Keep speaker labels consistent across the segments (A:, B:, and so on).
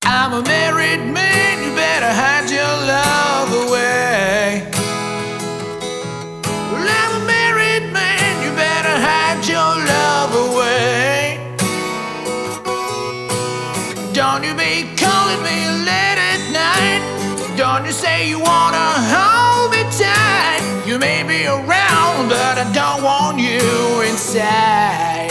A: I'm a married man, you better hide your love away. Well, I'm a married man, you better hide your love away. Don't you be calling me late at night. Don't you say you wanna hold me tight. You may be around, but I don't want you inside.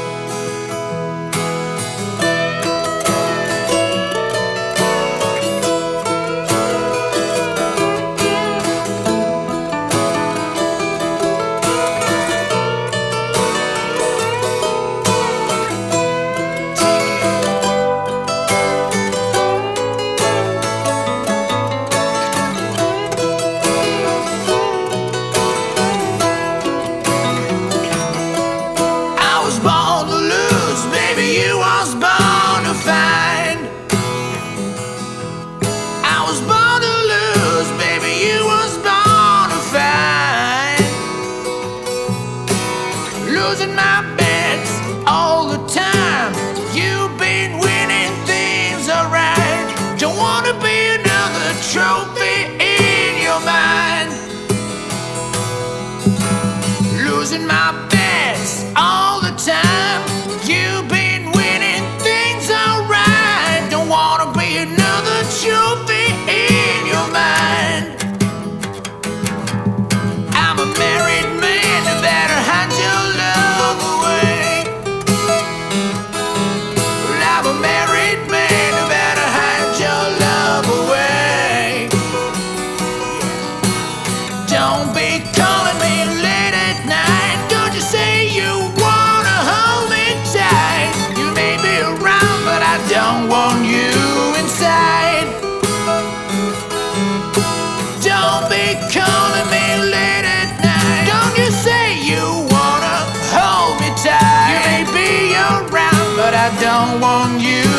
A: Born to lose, baby, you was born to find. I was born to lose, baby, you was born to find. Losing my bets all the time. You've been winning things alright. Don't wanna be another trophy in your mind. Losing my bets all the time. You've been winning things alright. Don't wanna be another trophy in your mind. I'm a married man, you better hide your love away. Well, I'm a married man, you better hide your love away. Don't be calling me late at night. Don't you say you wanna hold me tight. You may be around, but I don't want you inside. Don't be calling me late at night. Don't you say you wanna hold me tight. You may be around, but I don't want you